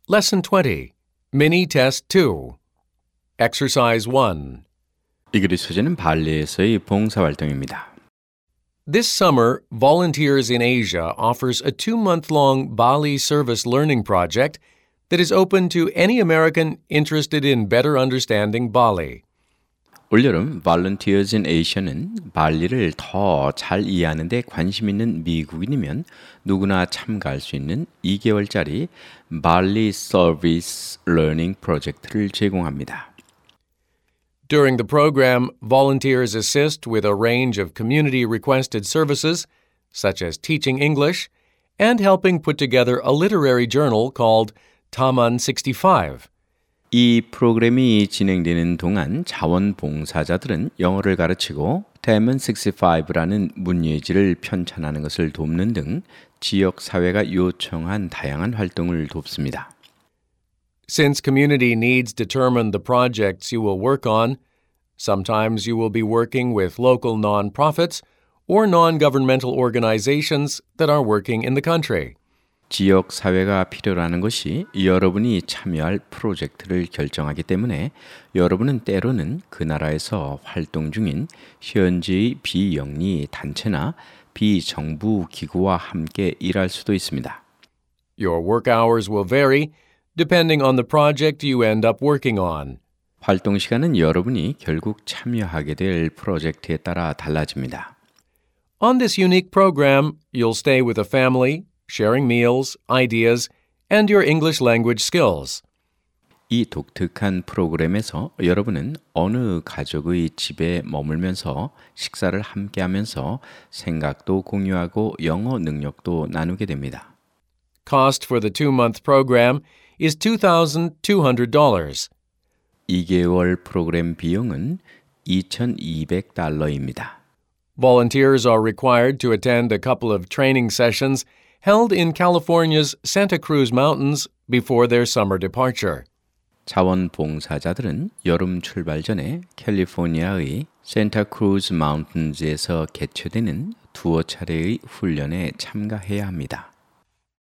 Lesson 20, Mini Test 2, Exercise 1. 이 글의 소재는 발리에서의 봉사활동입니다. This summer, Volunteers in Asia offers a 2-month-long Bali service learning project that is open to any American interested in better understanding Bali. 올여름 Volunteers in Asia는 발리를 더 잘 이해하는 데 관심 있는 미국인이면 누구나 참가할 수 있는 2개월짜리 발리 서비스 러닝 프로젝트를 제공합니다. During the program, volunteers assist with a range of community-requested services, such as teaching English and helping put together a literary journal called Taman 65. 이 프로그램이 진행되는 동안 자원봉사자들은 영어를 가르치고 Taman 65라는 문예지를 편찬하는 것을 돕는 등 지역사회가 요청한 다양한 활동을 돕습니다. Since community needs determine the projects you will work on, sometimes you will be working with local nonprofits or non-governmental organizations that are working in the country. 지역 사회가 필요로 하는 것이 여러분이 참여할 프로젝트를 결정하기 때문에 여러분은 때로는 그 나라에서 활동 중인 현지의 비영리 단체나 비정부 기구와 함께 일할 수도 있습니다. Your work hours will vary depending on the project you end up working on. 활동 시간은 여러분이 결국 참여하게 될 프로젝트에 따라 달라집니다. On this unique program, you'll stay with a family, sharing meals, ideas, and your English language skills. 이 독특한 프로그램에서 여러분은 어느 가족의 집에 머물면서 식사를 함께 하면서 생각도 공유하고 영어 능력도 나누게 됩니다. Cost for the 2-month program is $2,200. 2개월 프로그램 비용은 $2,200입니다. Volunteers are required to attend a couple of training sessions held in California's Santa Cruz Mountains before their summer departure. 자원봉사자들은 여름 출발 전에 캘리포니아의 센타크루즈 마운틴즈에서 개최되는 두어 차례의 훈련에 참가해야 합니다.